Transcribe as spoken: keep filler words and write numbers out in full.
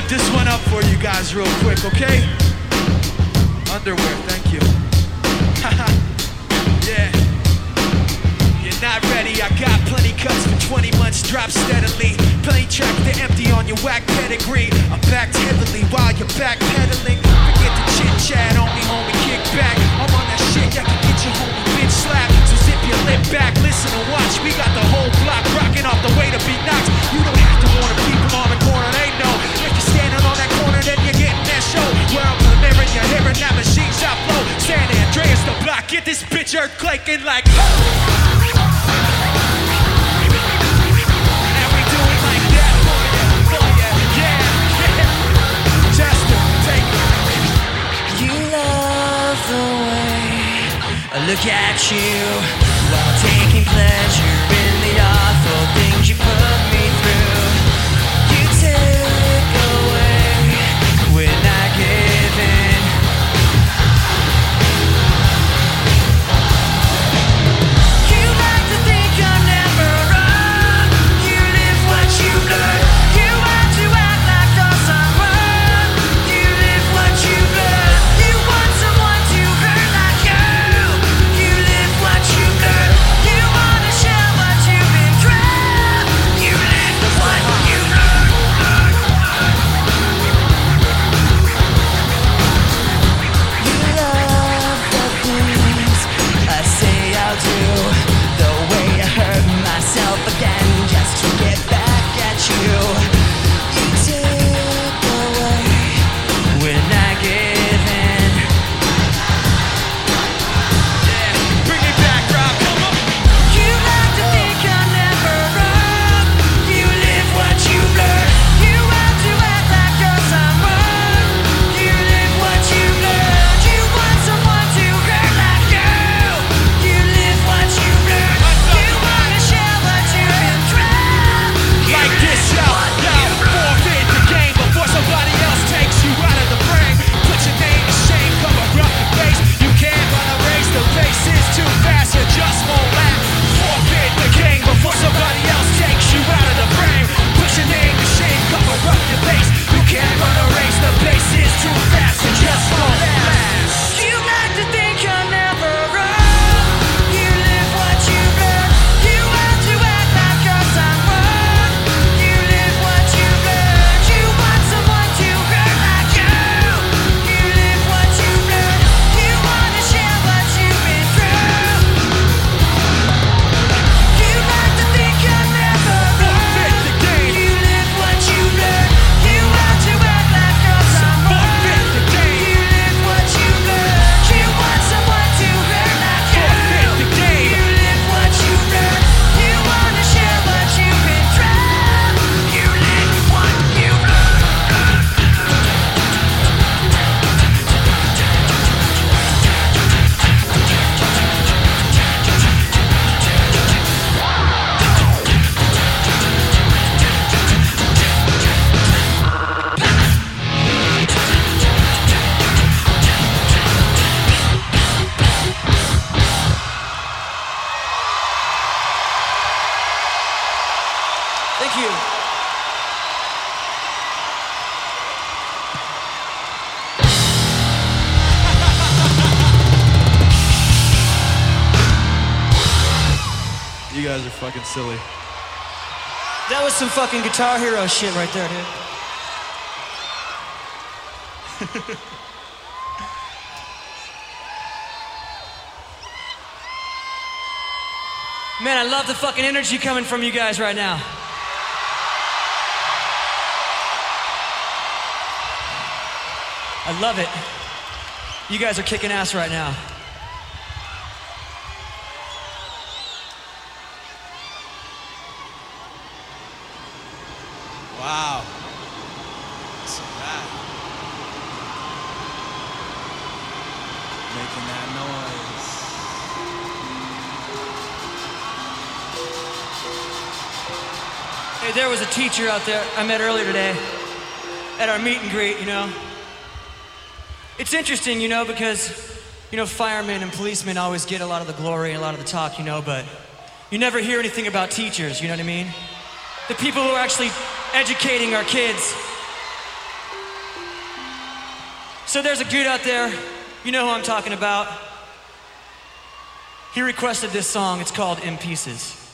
light this one up for you guys real quick, okay? Underwear, thank you. Yeah. You're not ready, I got plenty cuts for twenty months, drop steadily. Plenty track to empty on your whack pedigree. I'm backed heavily while you're backpedaling. Forget the chit chat, only homie kick back. I'm on that shit that can get your homie bitch slapped. So zip your lip back, listen and watch. We got the whole block rocking off the way to be knocked. You don't have to warn the people on the corner, they know. If you're standing on that corner, then you're getting that show. Where I'm the mirror, you're hearing that machine shop flow. San Andreas the block, get this bitch earthquaking like oh. Look at you while taking pleasure in the awful things you put me through. You took away when I gave in. You like to think I'm never wrong. You live what you learn. You want to act like you're someone. You live what you learn. You want someone to hurt like you. What you learn, you wanna share what you've been through. You live what you learn. You love the things I say I'll do. The way I hurt myself again just to get back at you. You took away when I gave in. You guys are fucking silly. That was some fucking Guitar Hero shit right there, dude. Man, I love the fucking energy coming from you guys right now. I love it. You guys are kicking ass right now. Wow. Listen to that. Making that noise. Hey, there was a teacher out there I met earlier today at our meet and greet, you know. It's interesting, you know, because, you know, firemen and policemen always get a lot of the glory and a lot of the talk, you know, but you never hear anything about teachers, you know what I mean? The people who are actually educating our kids. So there's a dude out there, you know who I'm talking about. He requested this song, it's called In Pieces.